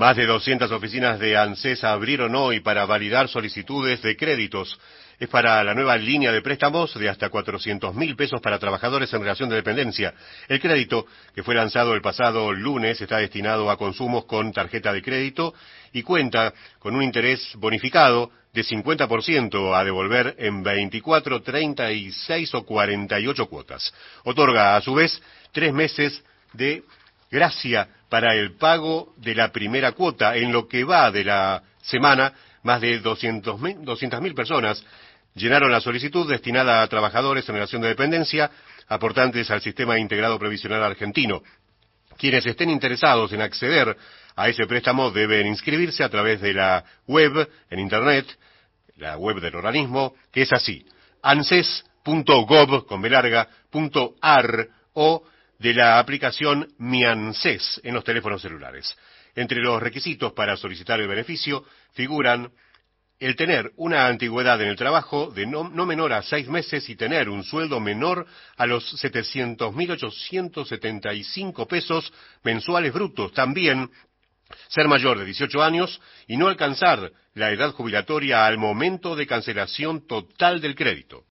Más de 200 oficinas de ANSES abrieron hoy para validar solicitudes de créditos. Es para la nueva línea de préstamos de hasta 400.000 pesos para trabajadores en relación de dependencia. El crédito, que fue lanzado el pasado lunes, está destinado a consumos con tarjeta de crédito y cuenta con un interés bonificado de 50% a devolver en 24, 36 o 48 cuotas. Otorga, a su vez, 3 meses de gracia para el pago de la primera cuota. En lo que va de la semana, más de 200.000 personas llenaron la solicitud destinada a trabajadores en relación de dependencia, aportantes al Sistema Integrado Previsional Argentino. Quienes estén interesados en acceder a ese préstamo deben inscribirse a través de la web, en Internet, la web del organismo, que es así, anses.gov.ar o de la aplicación Mi ANSES en los teléfonos celulares. Entre los requisitos para solicitar el beneficio figuran el tener una antigüedad en el trabajo de no menor a 6 meses y tener un sueldo menor a los 700.875 pesos mensuales brutos. También ser mayor de 18 años y no alcanzar la edad jubilatoria al momento de cancelación total del crédito.